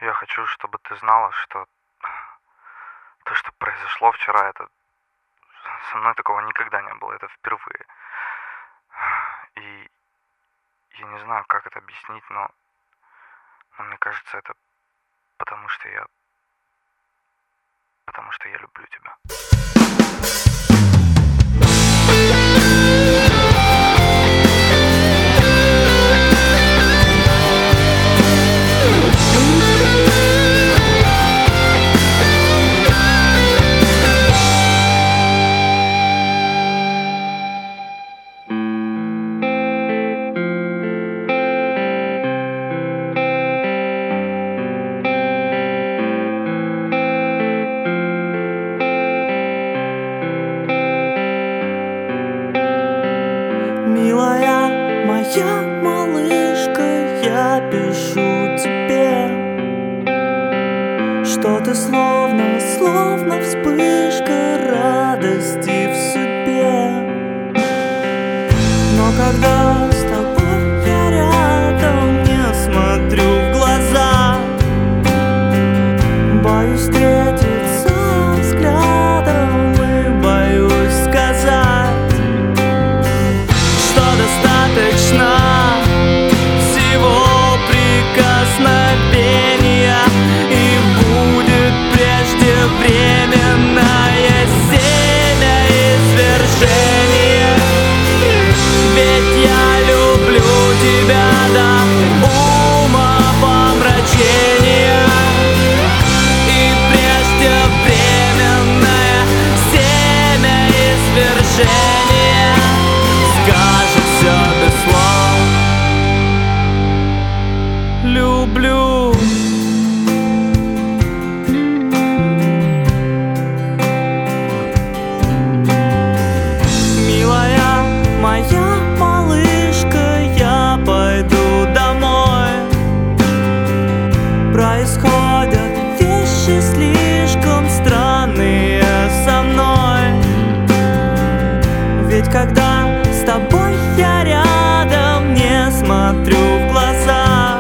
Я хочу, чтобы ты знала, что то, что произошло вчера, это со мной такого никогда не было, это впервые. И я не знаю, как это объяснить, но мне кажется, это потому что я люблю тебя. Милая моя малышка, я пишу тебе, что ты словно вспышка радости в судьбе. Но когда с тобой я рядом, не смотрю в глаза, боюсь встретиться взглядом и боюсь сказать, что достаточно всего прикосновения, и будет преждевременное семя извержения. Ведь я люблю тебя до ума помрачения, и преждевременное семя извержения скажет все без слов. Люблю. Милая моя малышка, я пойду домой. Происходят вещи слишком странные со мной. Ведь когда с тобой я рядом, не смотрю в глаза,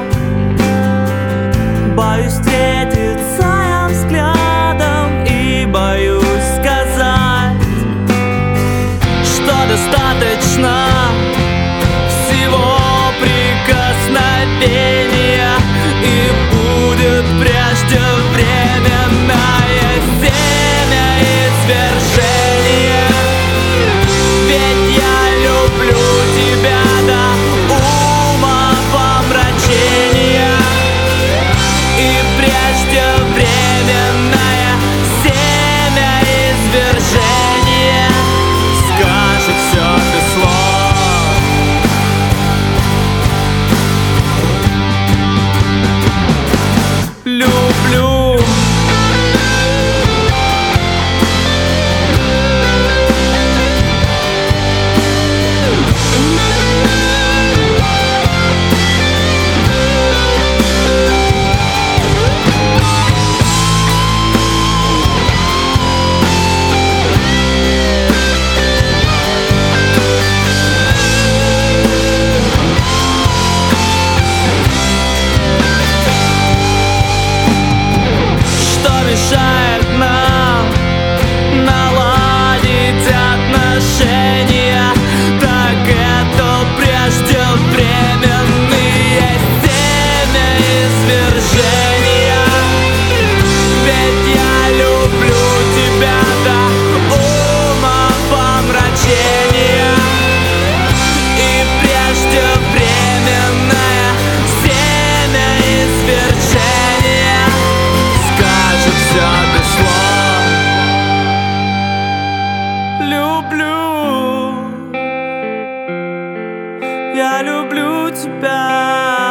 боюсь встретиться я взглядом и боюсь сказать, что достаточно всего прикосновения, и будет преждевременное семя извержения. Ведь я люблю тебя до ума помрачения, и преждевременное семя извержения скажет все без слов. Люблю. Что мешает нам наладить отношения? Так это преждевременные семя извержения. Ведь я люблю тебя до ума помрачения, и преждевременное семя извержения скажет все без слов. Люблю. Я люблю тебя.